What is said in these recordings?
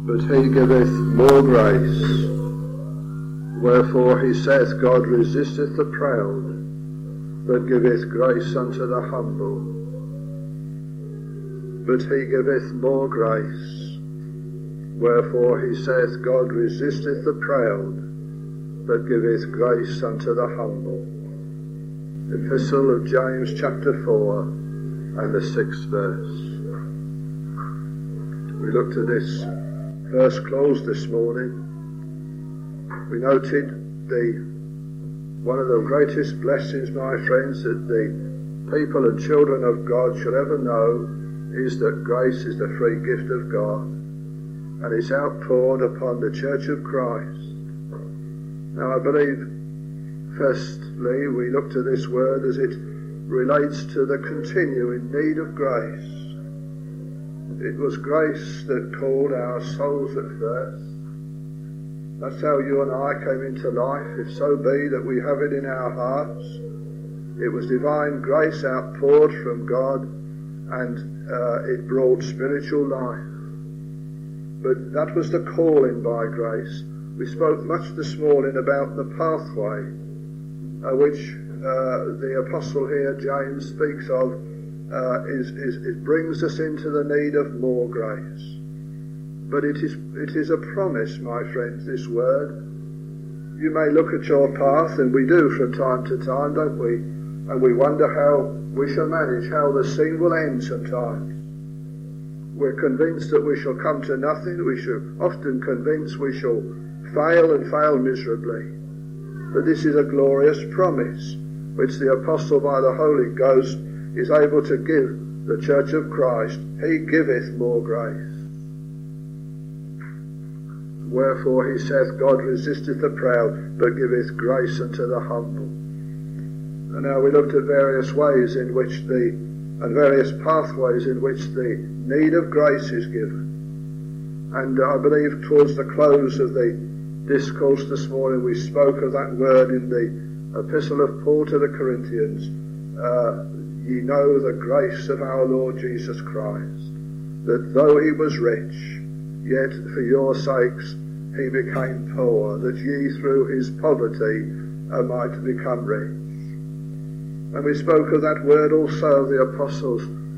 but he giveth more grace. Wherefore he saith, God resisteth the proud, but giveth grace unto the humble. But he giveth more grace. Wherefore he saith, God resisteth the proud, but giveth grace unto the humble. Epistle of James chapter 4 and the 6th verse. We looked at this first clause this morning. We noted one of the greatest blessings, my friends, that the people and children of God should ever know is that grace is the free gift of God, and it's outpoured upon the Church of Christ. Now I believe, firstly, we looked at this word as it relates to the continuing need of grace. It was grace that called our souls at first. That's how you and I came into life, if so be that we have it in our hearts. It was divine grace outpoured from God, and it brought spiritual life. But that was the calling by grace. We spoke much this morning about the pathway, which the apostle here, James, speaks of. It brings us into the need of more grace. But it is a promise, my friends, this word. You may look at your path, and we do from time to time, don't we? And we wonder how we shall manage, how the scene will end sometimes. We're convinced that we shall come to nothing. We shall often convinced we shall fail and fail miserably. But this is a glorious promise, which the apostle by the Holy Ghost is able to give the Church of Christ. He giveth more grace. Wherefore he saith, God resisteth the proud, but giveth grace unto the humble. And now we looked at various ways in which and various pathways in which the need of grace is given. And I believe towards the close of the discourse this morning we spoke of that word in the epistle of Paul to the Corinthians. Ye know the grace of our Lord Jesus Christ, that though he was rich, yet for your sakes he became poor, that ye through his poverty might become rich. And we spoke of that word also of the apostle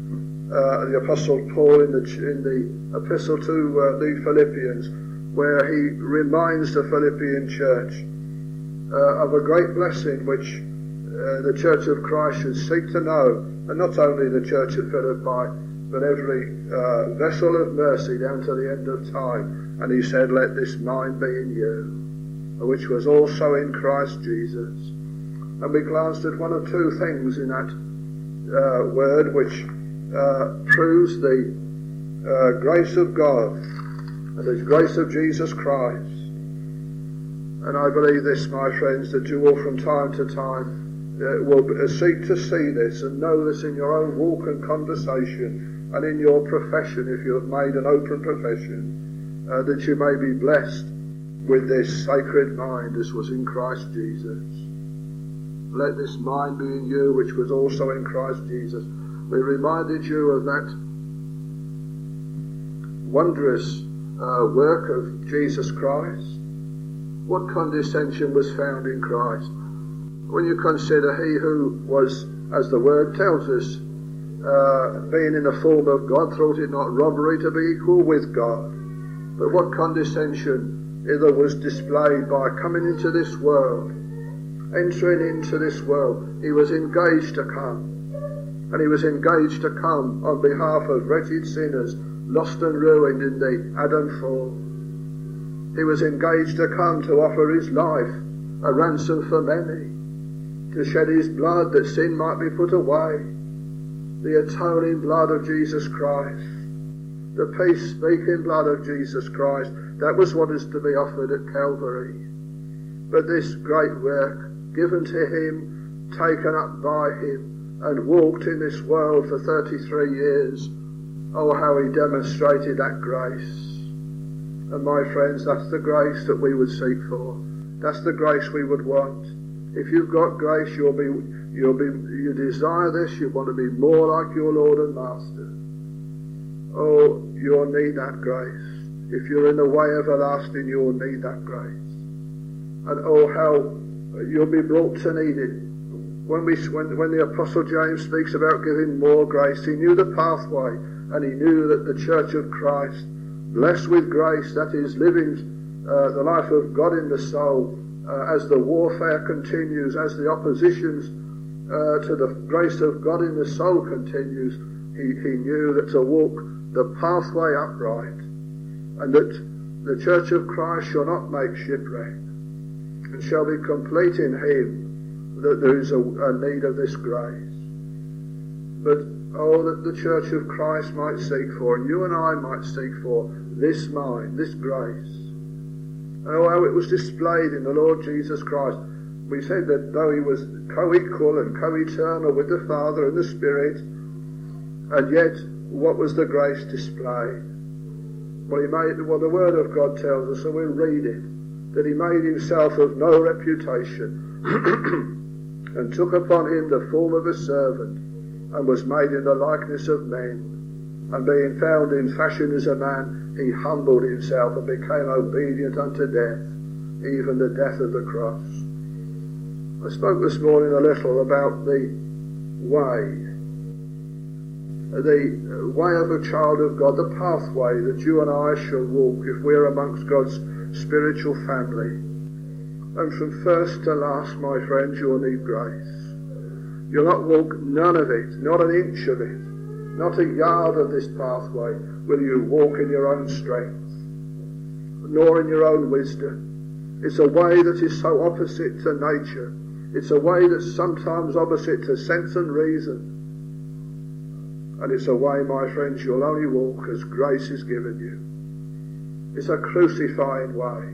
Paul in the epistle to the Philippians, where he reminds the Philippian church of a great blessing which the Church of Christ should seek to know, and not only the Church at Philippi, but every vessel of mercy down to the end of time. And he said, let this mind be in you, which was also in Christ Jesus. And we glanced at one or two things in that word which proves the grace of God and the grace of Jesus Christ. And I believe this, my friends, that you will from time to time will seek to see this and know this in your own walk and conversation and in your profession, if you have made an open profession, that you may be blessed with this sacred mind as was in Christ Jesus. Let this mind be in you which was also in Christ Jesus. We reminded you of that wondrous work of Jesus Christ. What condescension was found in Christ? When you consider he who was, as the word tells us, being in the form of God, thought it not robbery to be equal with God. But what condescension either was displayed by coming into this world, entering into this world. He was engaged to come. And he was engaged to come on behalf of wretched sinners, lost and ruined in the Adam fall. He was engaged to come to offer his life, a ransom for many, to shed his blood that sin might be put away, the atoning blood of Jesus Christ, the peace-speaking blood of Jesus Christ. That was what is to be offered at Calvary. But this great work, given to him, taken up by him, and walked in this world for 33 years, oh, how he demonstrated that grace. And my friends, that's the grace that we would seek for. That's the grace we would want. If you've got grace, you desire this, you want to be more like your Lord and Master. Oh, you'll need that grace. If you're in the way everlasting, you'll need that grace. And oh, how you'll be brought to need it. When the Apostle James speaks about giving more grace, he knew the pathway, and he knew that the Church of Christ, blessed with grace, that is, living the life of God in the soul, as the warfare continues, as the oppositions to the grace of God in the soul continues, he knew that to walk the pathway upright, and that the Church of Christ shall not make shipwreck, and shall be complete in him, that there is a need of this grace. But oh, that the Church of Christ might seek for, and you and I might seek for, this mind, this grace. Oh, how it was displayed in the Lord Jesus Christ. We said that though he was co-equal and co-eternal with the Father and the Spirit, and yet what was the grace displayed? Well, the Word of God tells us, and we'll read it, that he made himself of no reputation and took upon him the form of a servant, and was made in the likeness of men. And being found in fashion as a man, he humbled himself and became obedient unto death, even the death of the cross. I spoke this morning a little about the way of a child of God, the pathway that you and I shall walk if we're amongst God's spiritual family. And from first to last, my friends, you'll need grace. You'll not walk none of it, not an inch of it, not a yard of this pathway will you walk in your own strength, nor in your own wisdom. It's a way that is so opposite to nature. It's a way that's sometimes opposite to sense and reason. And it's a way, my friends, you'll only walk as grace is given you. It's a crucifying way.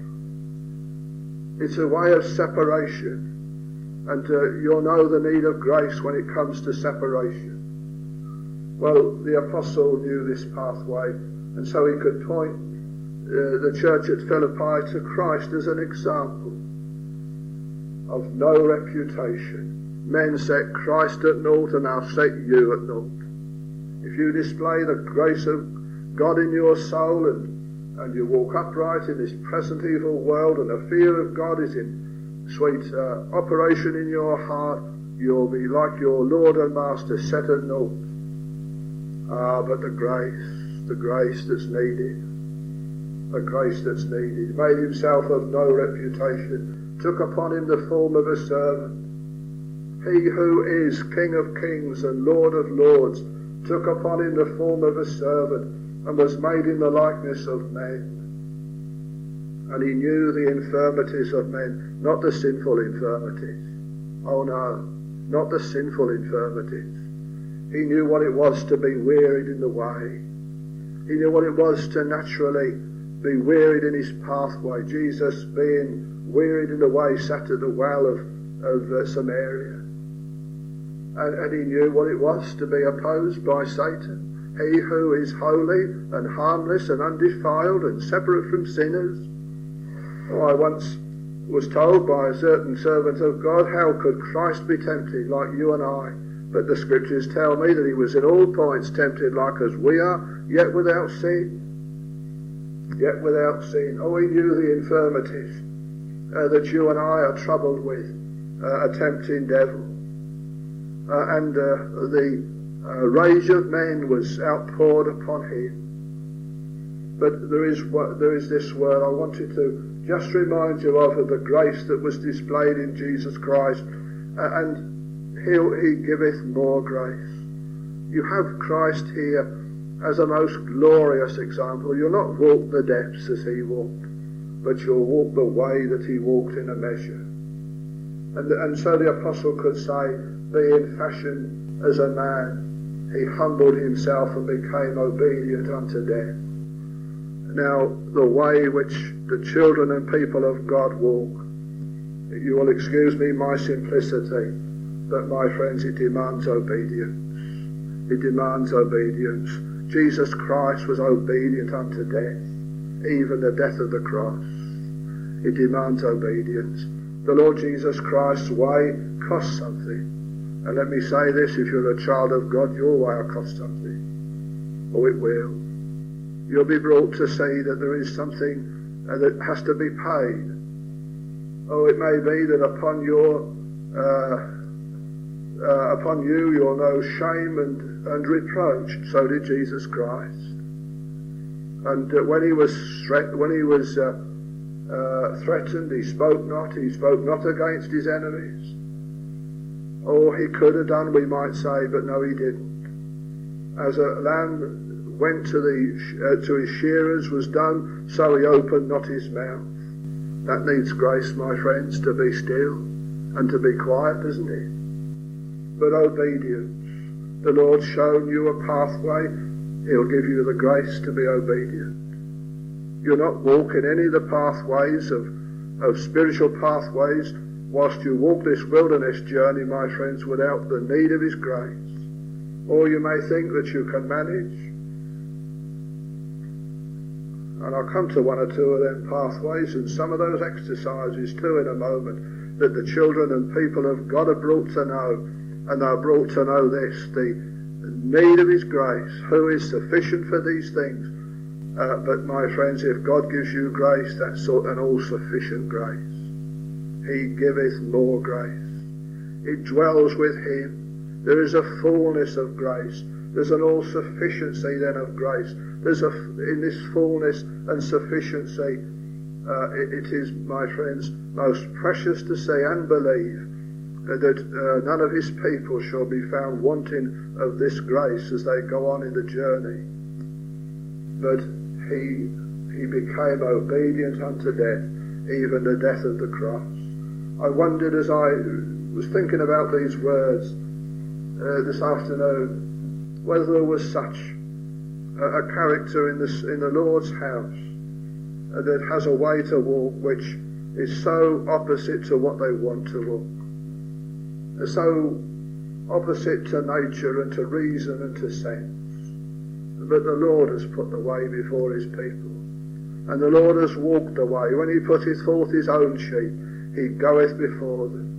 It's a way of separation. And you'll know the need of grace when it comes to separation. Well, the apostle knew this pathway, and so he could point the church at Philippi to Christ as an example of no reputation. Men set Christ at naught, and I'll set you at naught. If you display the grace of God in your soul, and you walk upright in this present evil world, and the fear of God is in sweet operation in your heart, you'll be like your Lord and Master, set at naught. But the grace that's needed, the grace that's needed. He made himself of no reputation, took upon him the form of a servant. He who is King of kings and Lord of lords took upon him the form of a servant, and was made in the likeness of men. And he knew the infirmities of men, not the sinful infirmities. Oh no, not the sinful infirmities. He knew what it was to be wearied in the way. He knew what it was to naturally be wearied in his pathway. Jesus, being wearied in the way, sat at the well of Samaria. And he knew what it was to be opposed by Satan. He who is holy and harmless and undefiled and separate from sinners. Oh, I once was told by a certain servant of God, how could Christ be tempted like you and I? But the scriptures tell me that he was in all points tempted like as we are, yet without sin. Yet without sin. Oh, he knew the infirmities that you and I are troubled with, a tempting devil. And the rage of men was outpoured upon him. But there is this word I wanted to just remind you of the grace that was displayed in Jesus Christ, and he giveth more grace. You have Christ here as a most glorious example. You'll not walk the depths as he walked, but you'll walk the way that he walked in a measure. And so the apostle could say, being fashioned as a man, he humbled himself and became obedient unto death. Now, the way which the children and people of God walk, you will excuse me my simplicity, but my friends, it demands obedience. It demands obedience. Jesus Christ was obedient unto death, even the death of the cross. It demands obedience. The Lord Jesus Christ's way costs something. And let me say this, if you're a child of God, your way will cost something. Oh, it will. you'll be brought to see that there is something that has to be paid. Oh, it may be that upon you you'll know shame and reproach. So did Jesus Christ. And when he was threatened, he spoke not against his enemies. Oh, he could have done, we might say, but no, he didn't. As a lamb went to his shearers was done, so he opened not his mouth. That needs grace, my friends, to be still and to be quiet, doesn't it? But obedience. The Lord's shown you a pathway. He'll give you the grace to be obedient. You're not walking any of the pathways of spiritual pathways whilst you walk this wilderness journey, my friends, without the need of his grace. Or you may think that you can manage. And I'll come to one or two of them pathways and some of those exercises too in a moment, that the children and people of God are brought to know. And they're brought to know this, the need of his grace, who is sufficient for these things. But my friends, if God gives you grace, that's an all-sufficient grace. He giveth more grace. It dwells with him. There is a fullness of grace. There's an all-sufficiency then of grace. In this fullness and sufficiency, it is, my friends, most precious to see and believe that none of his people shall be found wanting of this grace as they go on in the journey. But he became obedient unto death, even the death of the cross. I wondered as I was thinking about these words this afternoon, whether there was such a character in the Lord's house that has a way to walk which is so opposite to what they want to walk, so opposite to nature and to reason and to sense. But the Lord has put the way before his people, and the Lord has walked the way. When he putteth forth his own sheep, he goeth before them,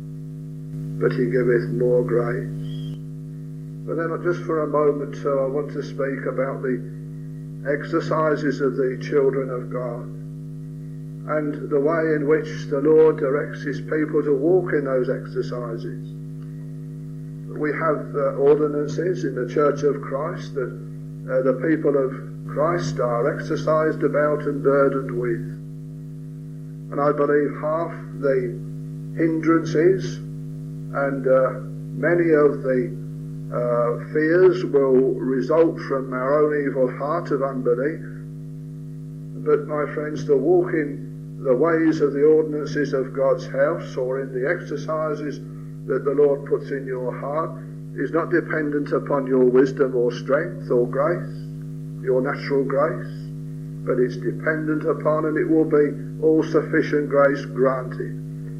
but he giveth more grace. But then just for a moment too, I want to speak about the exercises of the children of God and the way in which the Lord directs his people to walk in those exercises. We have ordinances in the Church of Christ that the people of Christ are exercised about and burdened with. And I believe half the hindrances and many of the fears will result from our own evil heart of unbelief. But my friends, to walk in the ways of the ordinances of God's house or in the exercises that the Lord puts in your heart is not dependent upon your wisdom or strength or grace, your natural grace, but it's dependent upon, and it will be all sufficient grace granted.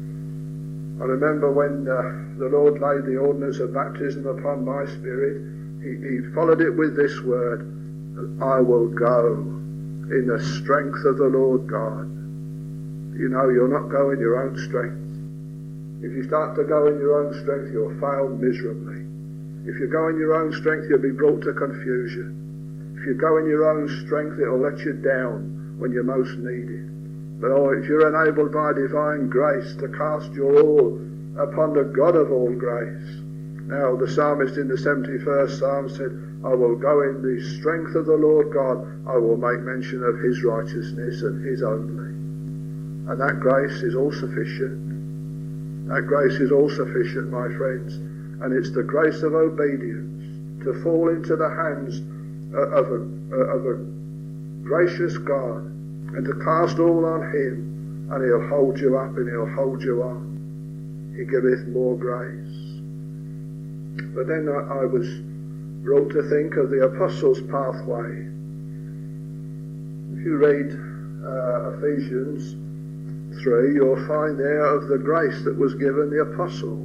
I remember when the Lord laid the ordinance of baptism upon my spirit, he followed it with this word, I will go in the strength of the Lord God. You know, you'll not go in your own strength. If you start to go in your own strength, you'll fail miserably. If you go in your own strength, you'll be brought to confusion. If you go in your own strength, it'll let you down when you're most needed. But if you're enabled by divine grace to cast your all upon the God of all grace. Now the psalmist in the 71st Psalm said, I will go in the strength of the Lord God. I will make mention of his righteousness and his only. And that grace is all sufficient. That grace is all sufficient, my friends. And it's the grace of obedience to fall into the hands of a gracious God and to cast all on him, and he'll hold you up and he'll hold you on. He giveth more grace. But then I was brought to think of the apostles' pathway. If you read Ephesians 3, you'll find there of the grace that was given the apostle.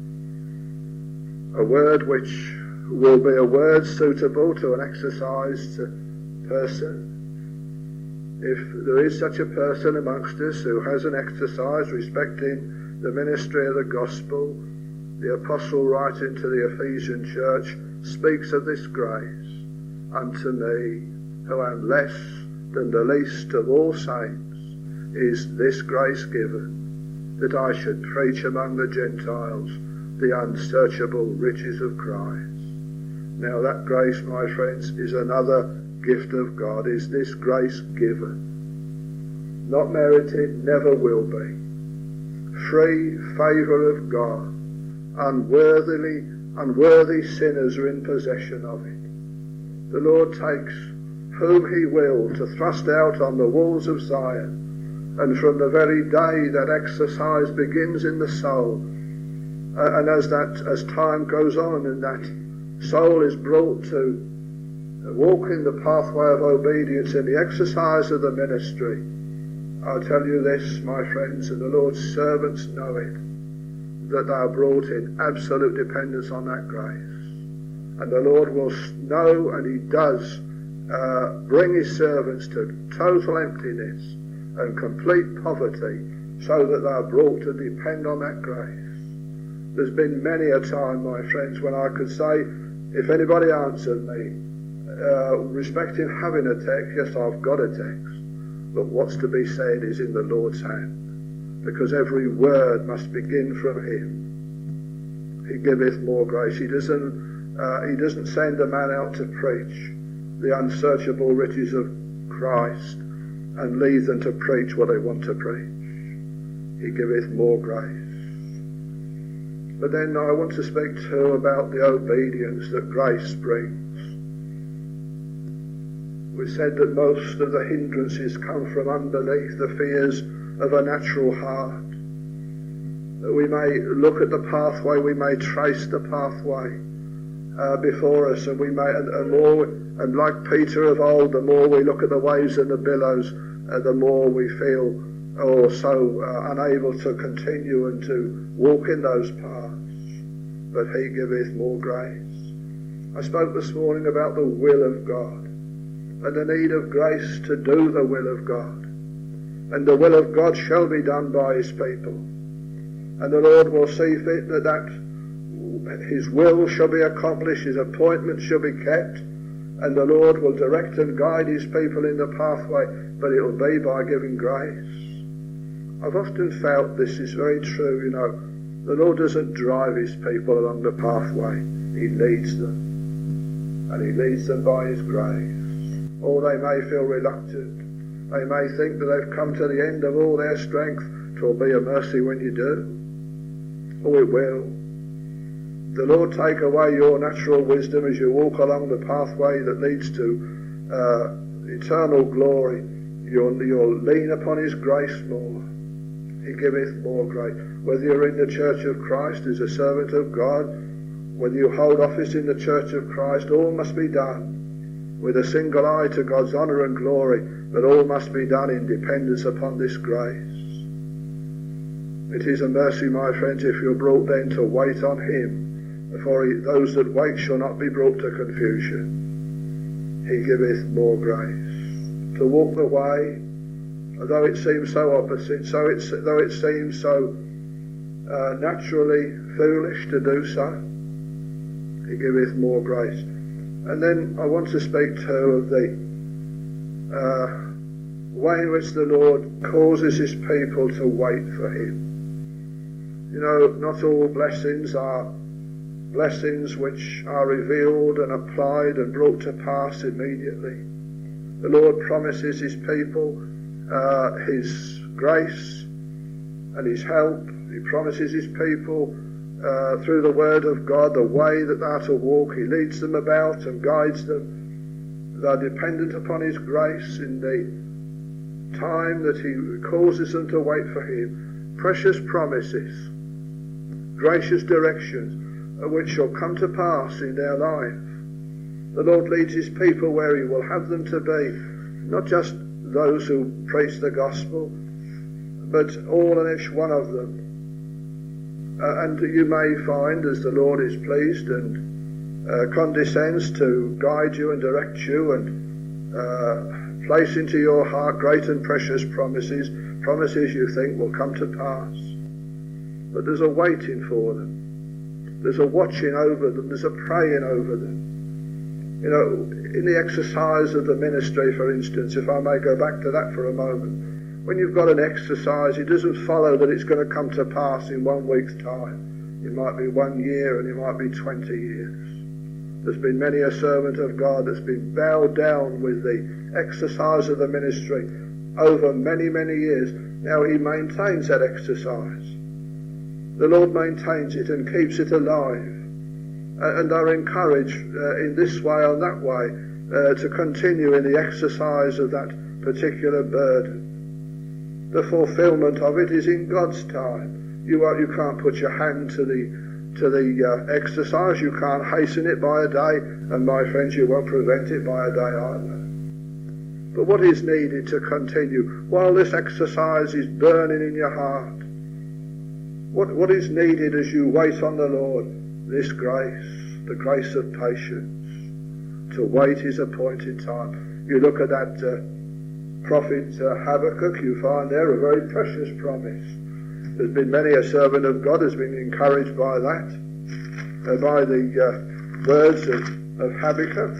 A word which will be a word suitable to an exercised person. If there is such a person amongst us who has an exercise respecting the ministry of the gospel, the apostle writing to the Ephesian church speaks of this grace. Unto me who am less than the least of all saints, is this grace given, that I should preach among the Gentiles the unsearchable riches of Christ. Now that grace, my friends, is another gift of God, is this grace given. Not merited, never will be. Free favour of God. Unworthy sinners are in possession of it. The Lord takes whom he will to thrust out on the walls of Zion, and from the very day that exercise begins in the soul, and as time goes on and that soul is brought to walk in the pathway of obedience in the exercise of the ministry, I'll tell you this, my friends, and the Lord's servants know it, that they are brought in absolute dependence on that grace. And the Lord will know, and he does, bring his servants to total emptiness and complete poverty, so that they are brought to depend on that grace. There's been many a time, my friends, when I could say, if anybody answered me, respecting having a text, yes, I've got a text, but what's to be said is in the Lord's hand, because every word must begin from him. He giveth more grace. He doesn't send a man out to preach the unsearchable riches of Christ and leave them to preach what they want to preach. He giveth more grace. But then I want to speak too about the obedience that grace brings. We said that most of the hindrances come from underneath the fears of a natural heart. That we may look at the pathway, we may trace the pathway before us, and we may, and like Peter of old, the more we look at the waves and the billows, the more we feel so unable to continue and to walk in those paths. But he giveth more grace. I spoke this morning about the will of God and the need of grace to do the will of God. And the will of God shall be done by his people. And the Lord will see fit that his will shall be accomplished, his appointment shall be kept, and the Lord will direct and guide his people in the pathway, but it will be by giving grace. I've often felt this is very true, you know. The Lord doesn't drive his people along the pathway, he leads them. And he leads them by his grace. Or they may feel reluctant. They may think that they've come to the end of all their strength. 'Twill be a mercy when you do. Oh, it will. The Lord take away your natural wisdom as you walk along the pathway that leads to eternal glory. You'll lean upon his grace more. He giveth more grace. Whether you're in the Church of Christ as a servant of God, whether you hold office in the Church of Christ, all must be done with a single eye to God's honour and glory, but all must be done in dependence upon this grace. It is a mercy, my friends, if you're brought then to wait on him, for those that wait shall not be brought to confusion. He giveth more grace. To walk the way, though it seems so opposite, though it seems so naturally foolish to do so, he giveth more grace. And then I want to speak too of the way in which the Lord causes his people to wait for him. You know, not all blessings are blessings which are revealed and applied and brought to pass immediately. The Lord promises his people his grace and his help. He promises his people through the word of God the way that they are to walk. He leads them about and guides them. They are dependent upon his grace in the time that he causes them to wait for him. Precious promises, gracious directions, which shall come to pass in their life. The Lord leads his people where he will have them to be, not just those who preach the gospel, but all and each one of them. And you may find, as the Lord is pleased and condescends to guide you and direct you and place into your heart great and precious promises you think will come to pass. But there's a waiting for them. There's a watching over them. There's a praying over them. You know, in the exercise of the ministry, for instance, if I may go back to that for a moment, when you've got an exercise, it doesn't follow that it's going to come to pass in 1 week's time. It might be 1 year and it might be 20 years. There's been many a servant of God that's been bowed down with the exercise of the ministry over many, many years. Now he maintains that exercise. The Lord maintains it and keeps it alive. And are encouraged in this way or that way to continue in the exercise of that particular burden. The fulfillment of it is in God's time. You can't put your hand to the exercise. You can't hasten it by a day, and my friends, you won't prevent it by a day either. But what is needed to continue while this exercise is burning in your heart? What is needed as you wait on the Lord? This grace, the grace of patience, to wait his appointed time. You look at that prophet Habakkuk, you find there a very precious promise. There's been many a servant of God has been encouraged by that, by the words of Habakkuk.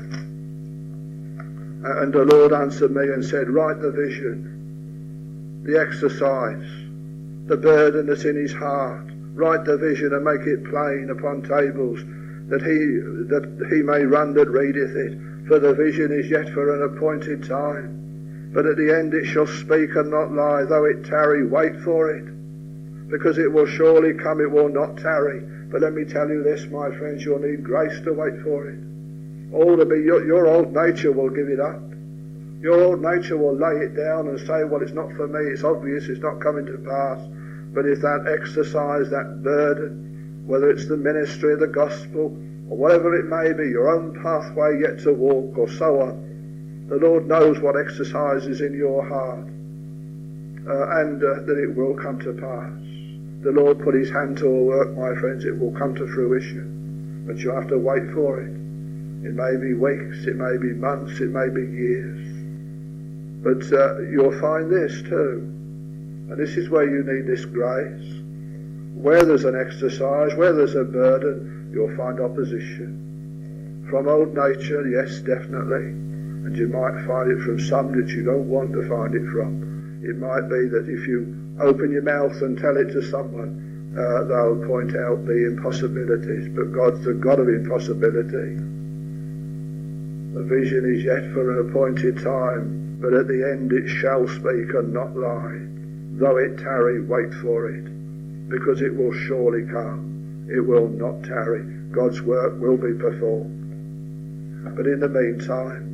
And the Lord answered me and said, write the vision, the exercise, the burden that's in his heart. Write the vision and make it plain upon tables, that he may run that readeth it. For the vision is yet for an appointed time. But at the end it shall speak and not lie. Though it tarry, wait for it. Because it will surely come, it will not tarry. But let me tell you this, my friends, you'll need grace to wait for it. Your old nature will give it up. Your old nature will lay it down and say, well, it's not for me, it's obvious, it's not coming to pass. But if that exercise, that burden, whether it's the ministry of the gospel, or whatever it may be, your own pathway yet to walk, or so on, the Lord knows what exercise is in your heart, and that it will come to pass. The Lord put his hand to a work, my friends, it will come to fruition. But you have to wait for it. It may be weeks, it may be months, it may be years. But you'll find this too. And this is where you need this grace. Where there's an exercise, where there's a burden, you'll find opposition. From old nature, yes, definitely. And you might find it from some that you don't want to find it from. It might be that if you open your mouth and tell it to someone, they'll point out the impossibilities. But God's the God of impossibility. The vision is yet for an appointed time, but at the end it shall speak and not lie. Though it tarry, wait for it, because it will surely come. It will not tarry. God's work will be performed. But in the meantime,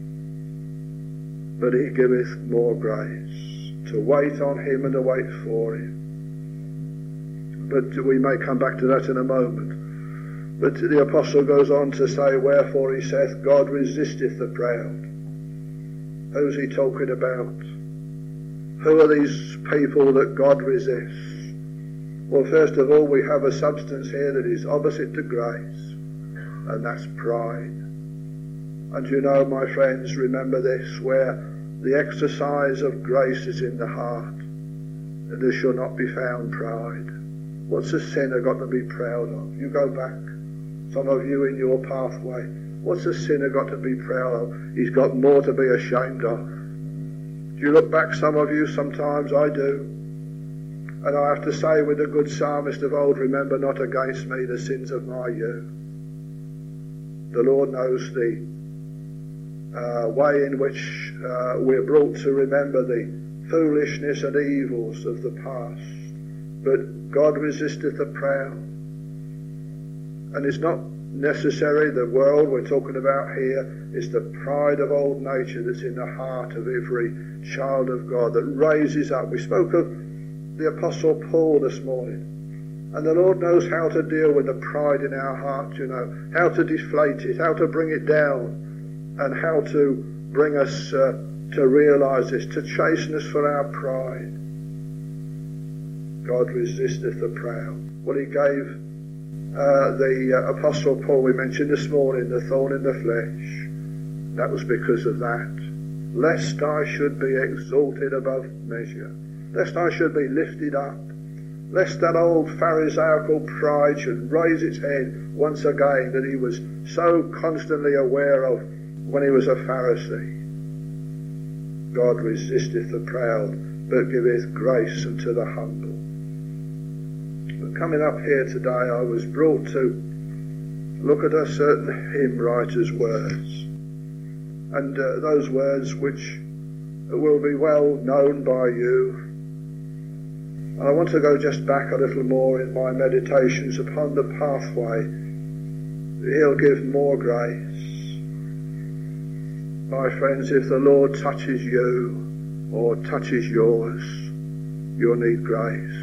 but he giveth more grace, to wait on him and to wait for him. But we may come back to that in a moment. But the apostle goes on to say, wherefore he saith, God resisteth the proud. Who's he talking about? Who are these people that God resists? Well, first of all, we have a substance here that is opposite to grace, and that's pride. And you know, my friends, remember this, where the exercise of grace is in the heart, there shall not be found pride. What's a sinner got to be proud of? You go back, some of you in your pathway, what's a sinner got to be proud of? He's got more to be ashamed of. Do you look back, some of you? Sometimes I do. And I have to say with the good psalmist of old, remember not against me the sins of my youth. The Lord knows the way in which we're brought to remember the foolishness and evils of the past. But God resisteth the proud. And it's not necessary the world we're talking about here, is the pride of old nature that's in the heart of every child of God that raises up. We spoke of the Apostle Paul this morning, and the Lord knows how to deal with the pride in our heart, you know, how to deflate it, how to bring it down, and how to bring us to realise this, to chasten us for our pride. God resisteth the proud. Well, he gave the Apostle Paul we mentioned this morning the thorn in the flesh. That was because of that. Lest I should be exalted above measure. Lest I should be lifted up. lest that old Pharisaical pride should raise its head once again that he was so constantly aware of when he was a Pharisee. God resisteth the proud, but giveth grace unto the humble. But coming up here today, I was brought to look at a certain hymn writer's words, and those words which will be well known by you. And I want to go just back a little more in my meditations upon the pathway. He'll give more grace. My friends, if the Lord touches you or touches yours, you'll need grace.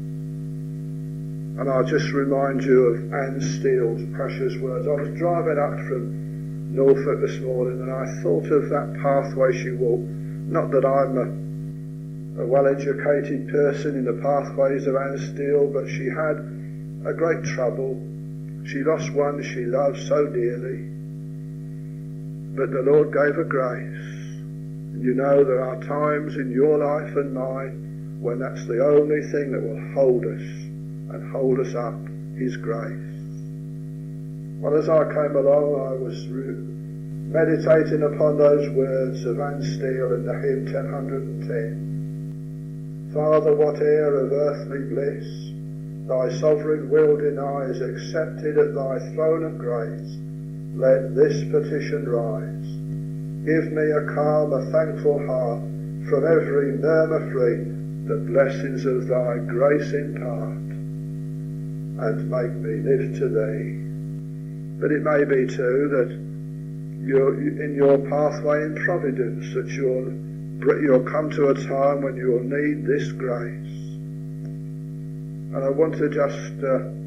And I'll just remind you of Anne Steele's precious words. I was driving up from Norfolk this morning and I thought of that pathway she walked. Not that I'm a well-educated person in the pathways of Anne Steele, but she had a great trouble. She lost one she loved so dearly. But the Lord gave her grace. And you know there are times in your life and mine when that's the only thing that will hold us and hold us up, His grace. Well, as I came along, I was meditating upon those words of Anne Steele in the hymn 1010. Father, whate'er of earthly bliss thy sovereign will denies, accepted at thy throne of grace, let this petition rise. Give me a calm, a thankful heart, from every murmur free, the blessings of thy grace impart, and make me live to thee. But it may be too that you're in your pathway in providence, that you'll come to a time when you'll need this grace. And I want to just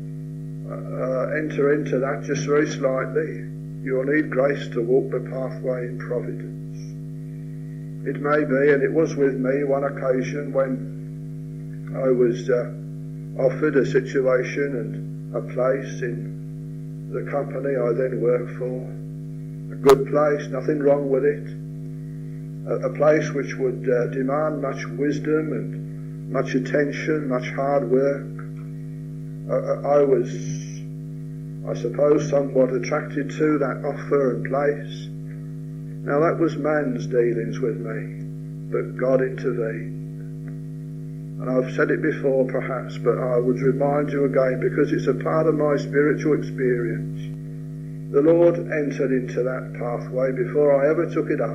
enter into that just very slightly. You'll need grace to walk the pathway in providence. It may be, and it was with me one occasion when I was offered a situation and a place in the company I then worked for. A good place, nothing wrong with it. A place which would demand much wisdom and much attention, much hard work. I was, I suppose, somewhat attracted to that offer and place. Now that was man's dealings with me, but God intervened. And I've said it before perhaps, but I would remind you again because it's a part of my spiritual experience. The Lord entered into that pathway before I ever took it up.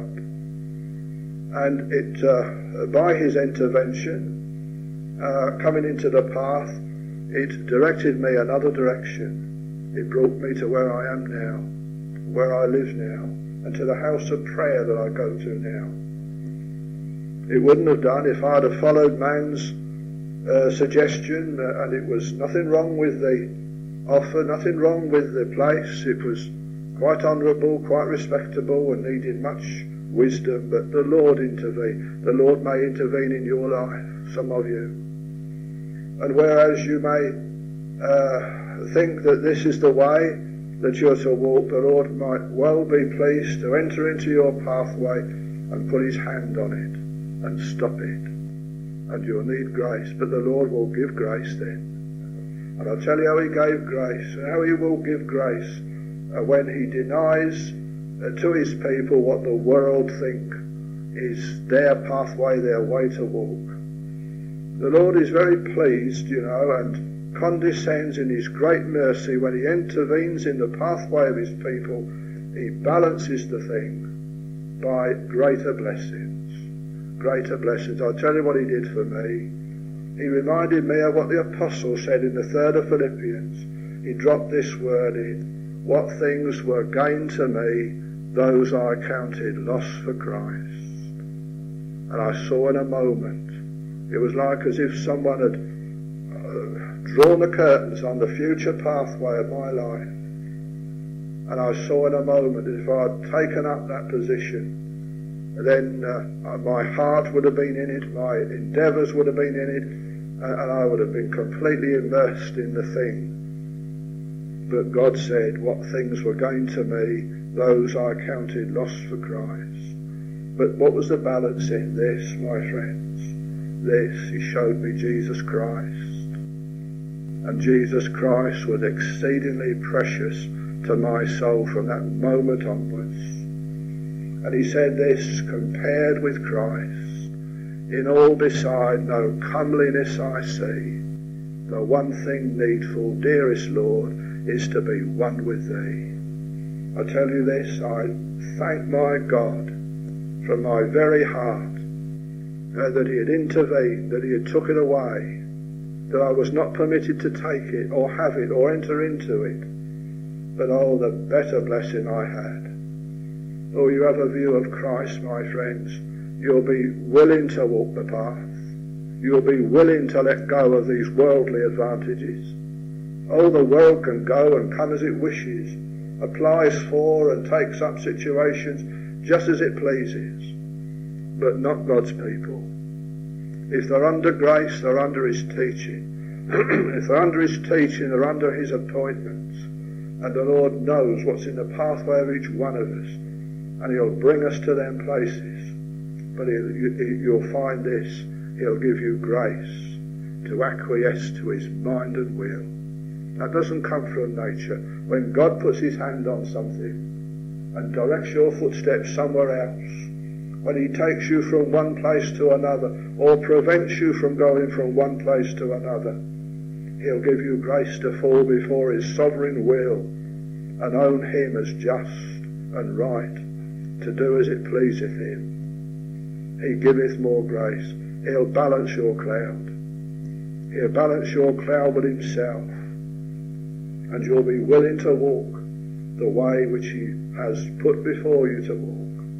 And it, by His intervention, coming into the path, it directed me another direction. It brought me to where I am now, where I live now, and to the house of prayer that I go to now. It wouldn't have done if I'd have followed man's suggestion, and it was nothing wrong with the offer, nothing wrong with the place. It was quite honourable, quite respectable, and needed much wisdom, but the Lord intervened. The Lord may intervene in your life, some of you. And whereas you may think that this is the way that you're to walk, the Lord might well be pleased to enter into your pathway and put His hand on it and stop it. And you'll need grace, but the Lord will give grace then. And I'll tell you how He gave grace, and how He will give grace when He denies to His people what the world think is their pathway, their way to walk. The Lord is very pleased, you know, and condescends in His great mercy when He intervenes in the pathway of His people. He balances the thing by greater blessings. Greater blessings. I'll tell you what He did for me. He reminded me of what the apostle said in the 3rd of Philippians. He dropped this word in. What things were gain to me, those I counted loss for Christ. And I saw in a moment, it was like as if someone had drawn the curtains on the future pathway of my life. And I saw in a moment, if I had taken up that position, then my heart would have been in it, my endeavours would have been in it, and I would have been completely immersed in the thing. But God said, what things were gain to me, those I counted loss for Christ. But what was the balance in this, my friends? This, He showed me Jesus Christ. And Jesus Christ was exceedingly precious to my soul from that moment onwards. And he said this, compared with Christ, in all beside no comeliness I see. The one thing needful, dearest Lord, is to be one with thee. I tell you this, I thank my God from my very heart that he had intervened, that he had took it away, that I was not permitted to take it or have it or enter into it. But oh, the better blessing I had. Oh, you have a view of Christ, my friends. You'll be willing to walk the path. You'll be willing to let go of these worldly advantages. Oh, the world can go and come as it wishes, applies for and takes up situations just as it pleases, but not God's people. If they're under grace, they're under his teaching. If they're under his teaching, they're under his appointments. And the Lord knows what's in the pathway of each one of us, and he'll bring us to them places. But you'll find this, he'll give you grace to acquiesce to his mind and will. That doesn't come from nature. When God puts his hand on something and directs your footsteps somewhere else, when he takes you from one place to another or prevents you from going from one place to another, he'll give you grace to fall before his sovereign will and own him as just and right, to do as it pleaseth him. He giveth more grace. He'll balance your cloud. He'll balance your cloud with himself. And you'll be willing to walk the way which he has put before you to walk.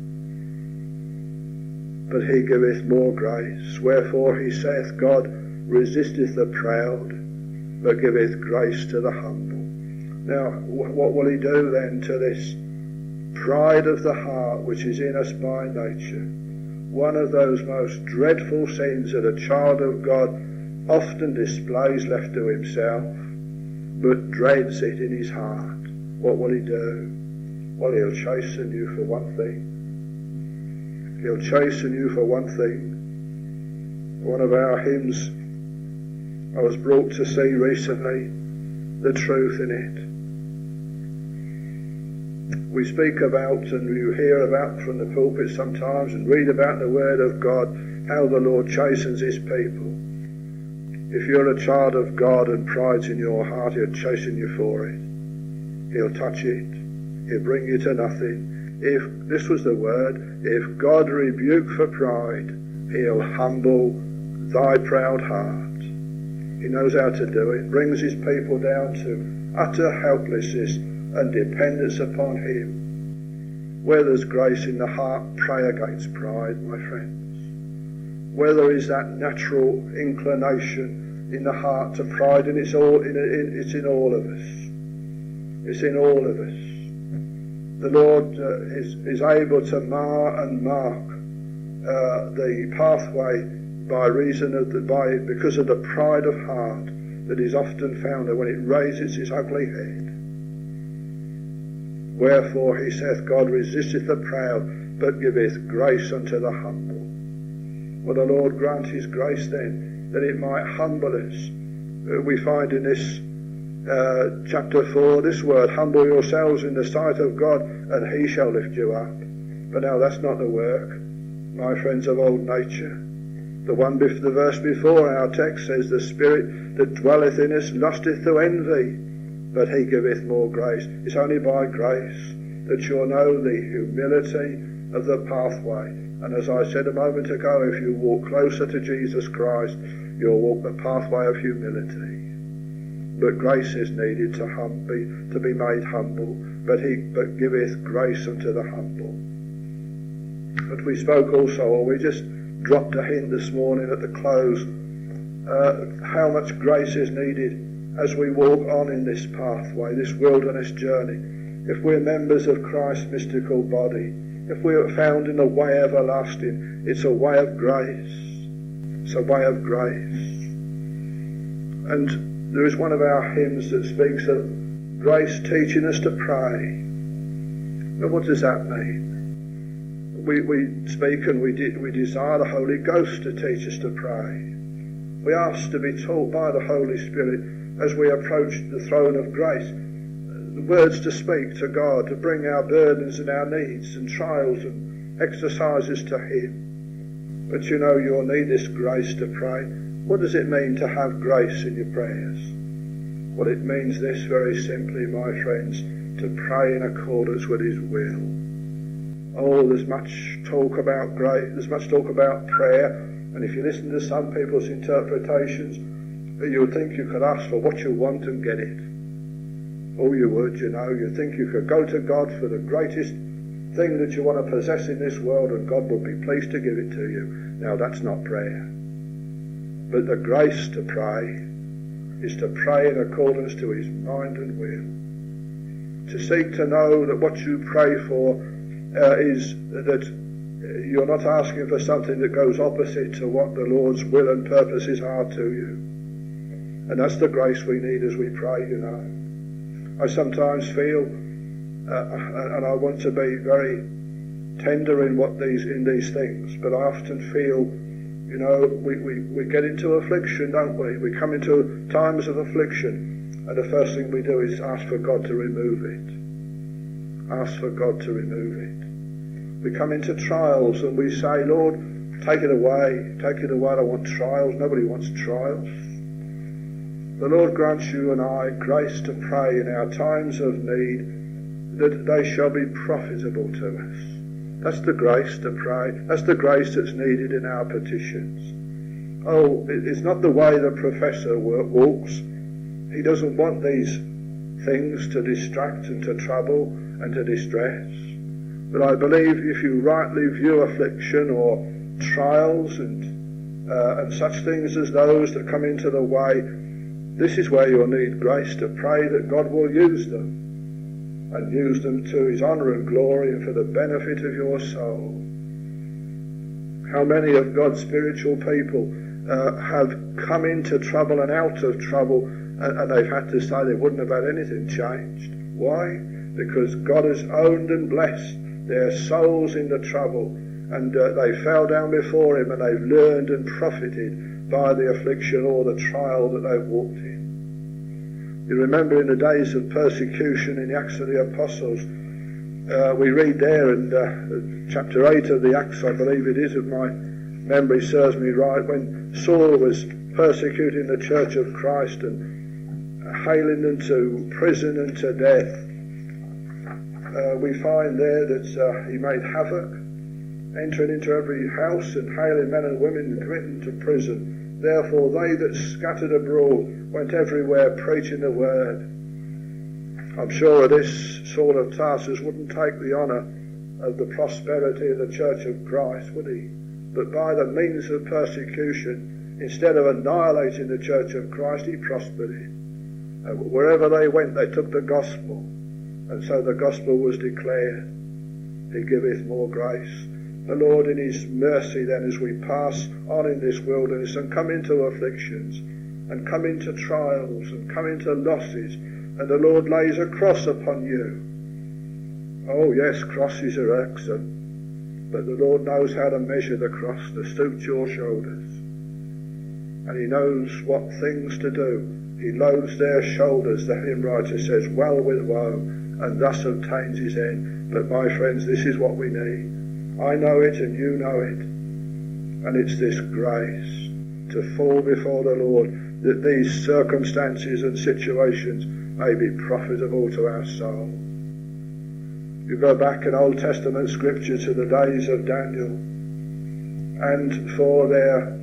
But he giveth more grace. Wherefore he saith, God resisteth the proud, but giveth grace to the humble. Now, what will he do then to this pride of the heart which is in us by nature? One of those most dreadful sins that a child of God often displays left to himself, but dreads it in his heart. What will he do? Well, he'll chasten you for one thing. He'll chasten you for one thing. One of our hymns I was brought to see recently, the truth in it. We speak about, and you hear about from the pulpit sometimes, and read about the Word of God, how the Lord chastens his people. If you're a child of God and pride's in your heart, he'll chasten you for it. He'll touch it. He'll bring you to nothing. If, this was the word, if God rebuke for pride, he'll humble thy proud heart. He knows how to do it. Brings his people down to utter helplessness and dependence upon him. Where there's grace in the heart, pray against pride, my friends. Where there is that natural inclination in the heart to pride, and it's in all of us. It's in all of us. The Lord is able to mar and mark the pathway because of the pride of heart that is often found when it raises its ugly head. Wherefore he saith, God resisteth the proud, but giveth grace unto the humble. Will the Lord grant his grace then, that it might humble us? We find in this chapter 4 this word, humble yourselves in the sight of God, and he shall lift you up. But now that's not the work, my friends, of old nature. The verse before our text says, the Spirit that dwelleth in us lusteth to envy, but he giveth more grace. It's only by grace that you'll know the humility of the pathway. And as I said a moment ago, if you walk closer to Jesus Christ, you'll walk the pathway of humility. But grace is needed to be made humble, but giveth grace unto the humble. But we spoke also, or we just dropped a hint this morning at the close, how much grace is needed as we walk on in this pathway, this wilderness journey. If we're members of Christ's mystical body, if we are found in a way everlasting, it's a way of grace. It's a way of grace. And there is one of our hymns that speaks of grace teaching us to pray. Now what does that mean? We speak and we desire the Holy Ghost to teach us to pray. We ask to be taught by the Holy Spirit as we approach the throne of grace, the words to speak to God, to bring our burdens and our needs and trials and exercises to Him. But you know you'll need this grace to pray. What does it mean to have grace in your prayers? Well, it means this very simply, my friends, to pray in accordance with His will. Oh, there's much talk about grace, there's much talk about prayer, and if you listen to some people's interpretations, you'll think you could ask for what you want and get it. Oh, you would, you know. You'd think you could go to God for the greatest thing that you want to possess in this world, and God would be pleased to give it to you. Now, that's not prayer. But the grace to pray is to pray in accordance to His mind and will. To seek to know that what you pray for is that you're not asking for something that goes opposite to what the Lord's will and purposes are to you. And that's the grace we need as we pray, you know. I sometimes feel, and I want to be very tender in these things, but I often feel, you know, we get into affliction, don't we? We come into times of affliction, and the first thing we do is ask for God to remove it. Ask for God to remove it. We come into trials and we say, Lord, take it away. Take it away. I don't want trials. Nobody wants trials. The Lord grants you and I grace to pray in our times of need, that they shall be profitable to us. That's the grace to pray. That's the grace that's needed in our petitions. Oh, it's not the way the professor walks. He doesn't want these things to distract and to trouble and to distress. But I believe if you rightly view affliction or trials and such things as those that come into the way, this is where you'll need grace to pray that God will use them, and use them to His honour and glory and for the benefit of your soul. How many of God's spiritual people have come into trouble and out of trouble, and they've had to say they wouldn't have had anything changed. Why? Because God has owned and blessed their souls in the trouble, and they fell down before Him, and they've learned and profited by the affliction or the trial that they've walked in. You remember in the days of persecution in the Acts of the Apostles, we read there in chapter 8 of the Acts, I believe it is, if my memory serves me right, when Saul was persecuting the Church of Christ and hailing them to prison and to death. We find there that he made havoc, entering into every house and hailing men and women and committing them to prison. Therefore they that scattered abroad went everywhere preaching the word. I'm sure this Saul of Tarsus wouldn't take the honour of the prosperity of the Church of Christ, would he? But by the means of persecution, instead of annihilating the Church of Christ, he prospered it. Wherever they went, they took the gospel. And so the gospel was declared. He giveth more grace. The Lord in His mercy then, as we pass on in this wilderness and come into afflictions and come into trials and come into losses, and the Lord lays a cross upon you. Oh yes, crosses are excellent, but the Lord knows how to measure the cross, to stoop your shoulders. And He knows what things to do. He loads their shoulders, the hymn writer says, well with woe, and thus obtains his end. But my friends, this is what we need. I know it and you know it. And it's this grace to fall before the Lord, that these circumstances and situations may be profitable to our soul. You go back in Old Testament scripture to the days of Daniel, and for their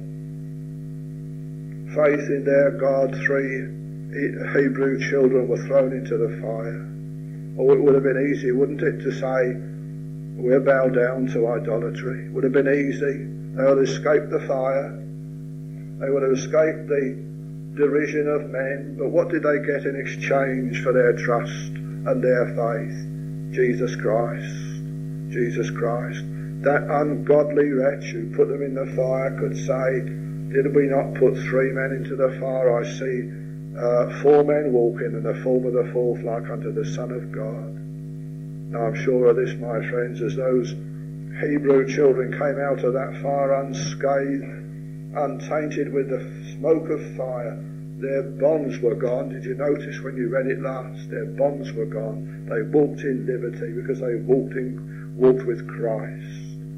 faith in their God, 3 Hebrew children were thrown into the fire. Oh, it would have been easy, wouldn't it, to say, we're bowed down to idolatry. It would have been easy. They would have escaped the fire. They would have escaped the derision of men. But what did they get in exchange for their trust and their faith? Jesus Christ. Jesus Christ. That ungodly wretch who put them in the fire could say, did we not put 3 men into the fire? I see 4 men walking in the form of the fourth like unto the Son of God. Now I'm sure of this, my friends, as those Hebrew children came out of that fire unscathed, untainted with the smoke of fire, Their bonds were gone. Did you notice when you read it last? Their bonds were gone. They walked in liberty because they walked with Christ.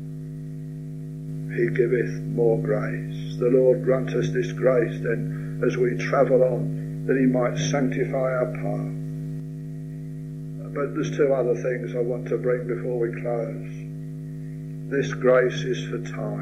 He giveth more grace. The Lord grant us this grace then as we travel on, that he might sanctify our path. But there's two other things I want to bring before we close. This grace is for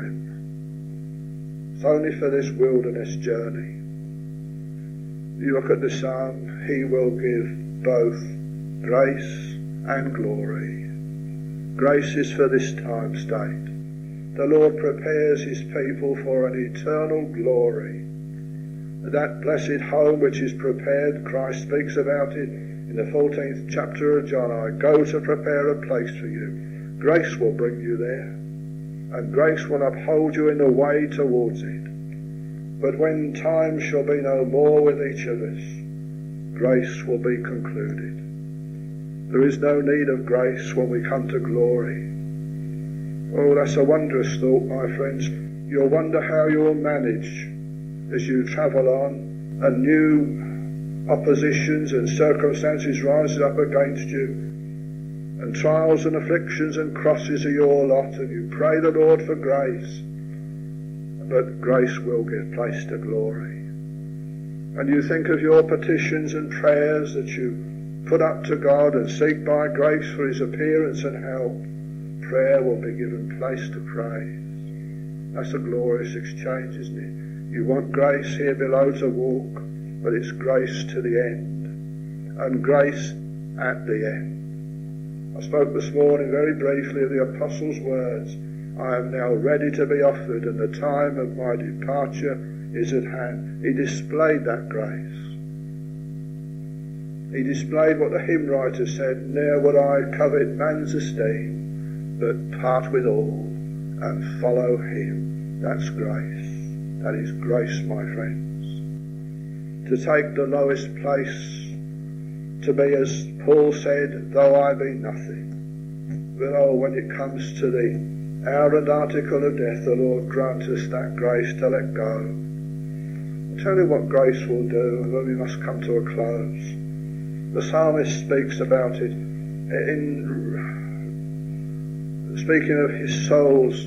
time. It's only for this wilderness journey. You look at the psalm, he will give both grace and glory. Grace is for this time state. The Lord prepares his people for an eternal glory. That blessed home which is prepared, Christ speaks about it in the 14th chapter of John. I go to prepare a place for you. Grace will bring you there, and grace will uphold you in the way towards it. But when time shall be no more with each of us, grace will be concluded. There is no need of grace when we come to glory. Oh, that's a wondrous thought, my friends. You'll wonder how you'll manage as you travel on, and new oppositions and circumstances rise up against you, and trials and afflictions and crosses are your lot, and you pray the Lord for grace. But grace will give place to glory. And you think of your petitions and prayers that you put up to God and seek by grace for his appearance and help. Prayer will be given place to praise. That's a glorious exchange, isn't it? You want grace here below to walk, but it's grace to the end, and grace at the end. I spoke this morning very briefly of the Apostles' words, I am now ready to be offered, and the time of my departure is at hand. He displayed that grace. He displayed what the hymn writer said, ne'er would I covet man's esteem, but part with all and follow him. That's grace. That is grace, my friends. To take the lowest place, to be, as Paul said, though I be nothing. But oh, when it comes to the hour and article of death, the Lord grant us that grace to let go. I'll tell you what grace will do when we must come to a close. The psalmist speaks about it in speaking of his soul's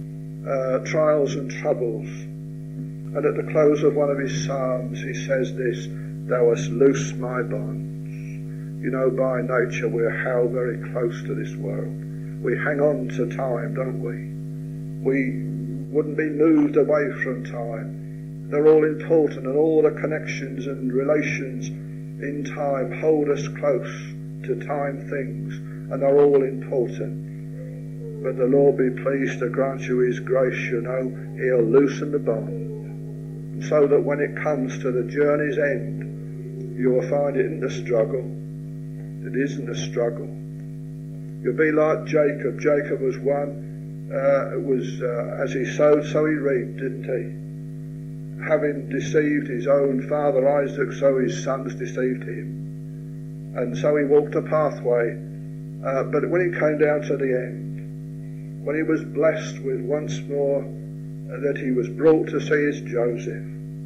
trials and troubles. And at the close of one of his psalms he says this, thou hast loosed my bonds. You know, by nature we're held very close to this world. We hang on to time, don't we? We wouldn't be moved away from time. They're all important, and all the connections and relations in time hold us close to time things, and they're all important. But the Lord be pleased to grant you his grace, you know. He'll loosen the bond, so that when it comes to the journey's end, you will find it isn't a struggle. It isn't a struggle. You'll be like Jacob. Jacob was one, as he sowed, so he reaped, didn't he? Having deceived his own father Isaac, so his sons deceived him. And so he walked a pathway. But when it came down to the end, when he was blessed with once more that he was brought to see his Joseph,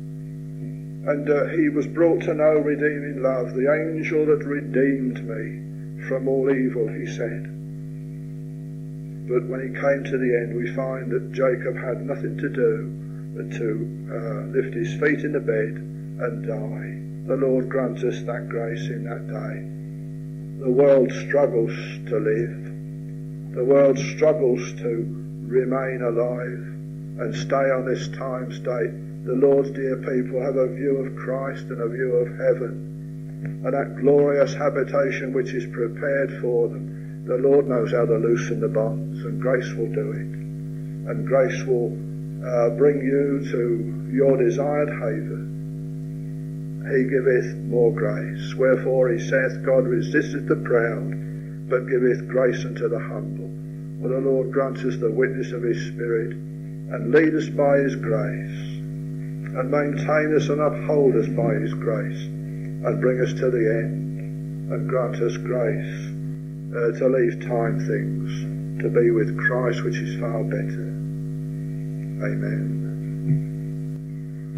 and he was brought to know redeeming love, the angel that redeemed me from all evil, he said. But when he came to the end, we find that Jacob had nothing to do but to lift his feet in the bed and die. The Lord grant us that grace in that day. The world struggles to live. The world struggles to remain alive and stay on this time state. The Lord's dear people have a view of Christ and a view of heaven, and that glorious habitation which is prepared for them. The Lord knows how to loosen the bonds, and grace will do it. And grace will bring you to your desired haven. He giveth more grace. Wherefore he saith, God resisteth the proud, but giveth grace unto the humble. Will the Lord grant us the witness of his Spirit, and lead us by his grace, and maintain us and uphold us by his grace, and bring us to the end, and grant us grace to leave time things, to be with Christ, which is far better. Amen.